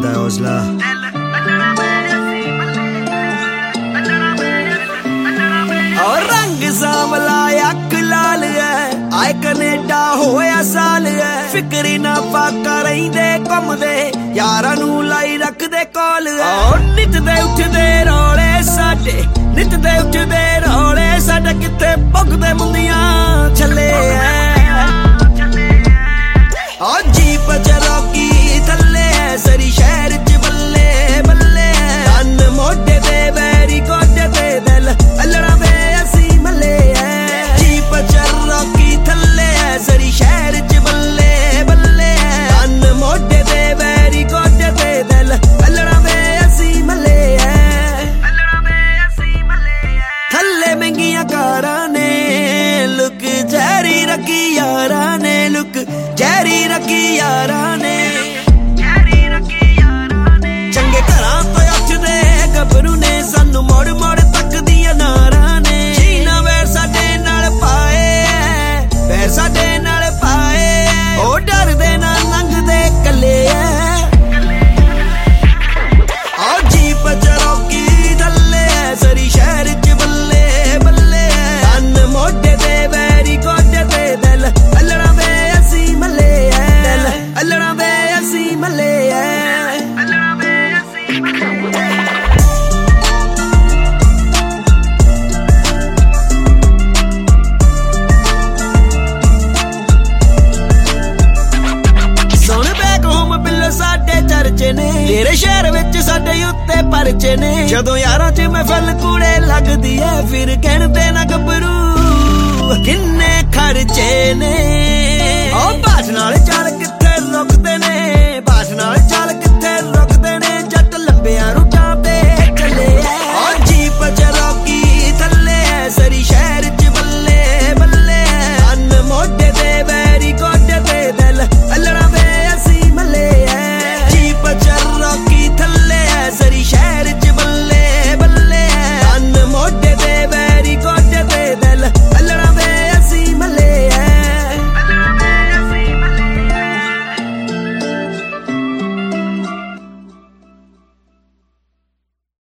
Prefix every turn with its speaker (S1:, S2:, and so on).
S1: है हौसला। और रंग सांवला अख लाल है, आए कनेडा होया साल है। फिक्री ना फाका रहिंदे घुमदे, यारां नूं लाई रखदे कॉल है। नित दे उठदे रौले साडे, नित दे उठदे रौले साडे, किथे पुगदे मुंदियां छले है। और जीप चरौकी थल्ले है, सरी शहर च बल्ले बल्ले है। तन मोढे ते वैरी गोडे ते दिल अल्लड़ा दे असी मले है। जीप चरौकी थल्ले है, सरी शहर च बल्ले बल्ले है। तन मोढे ते वैरी गोडे ते दिल अल्लड़ा दे असी मले है। थल्ले महंगियां कारां ने, लुक जहरी रखी यारां ने, लुक जहरी रखी यारां ने। चंगे घरां तो उठदे गभरू ने, सानू मोड़ मोड़ तकदियां नारां ने। जीना वैर साडे नाल पाए, वैर साडे नाल पाए, ओ डरदे ना लंघदे कल्ले ऐ। ओ जीप चरौकी थल्ले ऐ, सरी शहर च बल्ले बल्ले ऐ। तन मोढे ते वैरी गोडे ते दिल अल्लड़ा दे असी मले ऐ, दिल अल्लड़ा दे असी मले ऐ। तेरे शहर विच साडे उत्ते परचे ने, जदों यारां च महफिल कूड़े लगदी है, फिर कहंदे ना गभरू किन्ने खर्चे ने।